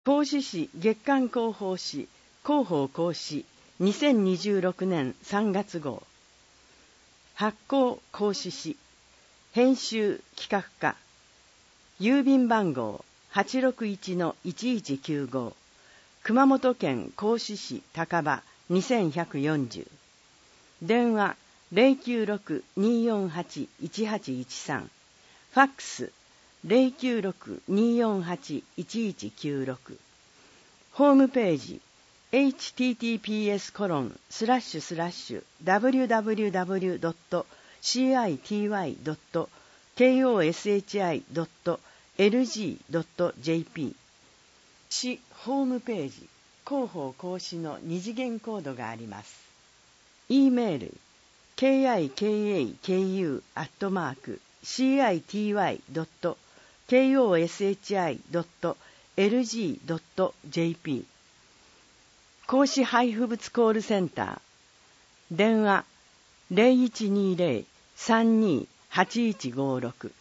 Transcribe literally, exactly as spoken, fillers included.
講師誌月刊広報誌広報講師にせんにじゅうろくねんさんがつ号。発行講師誌編集企画課郵便番号 はちろくいちのいちいちきゅうご 熊本県合志市高場にせんひゃくよんじゅう。電話 ゼロきゅうろく にーよんはち いちはちいちさん。ファックス ゼロきゅうろく にーよんはち いちいちきゅうろく。ホームページ エイチティーティーピーエスコロンスラッシュスラッシュダブリューダブリューダブリュードットシーアイティーワイドットケーオーエスエイチアイドットエルジードットジェーピー。 市ホームページ広報講師の二次元コードがあります。 E メール ケーアイケーエーケーユー アットマーク シーアイティーワイドットケーオーエスエイチアイドットエルジードットジェーピー。 講師配布物コールセンター電話 ゼロいちにーゼロ さんにーはちいちごろく。